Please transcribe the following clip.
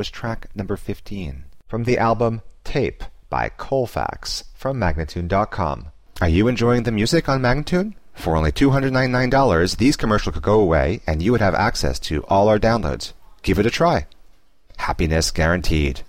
was track number 15 from the album Tape by Colfax from Magnatune.com. Are you enjoying the music on Magnatune? For only $299, these commercials could go away and you would have access to all our downloads. Give it a try. Happiness guaranteed.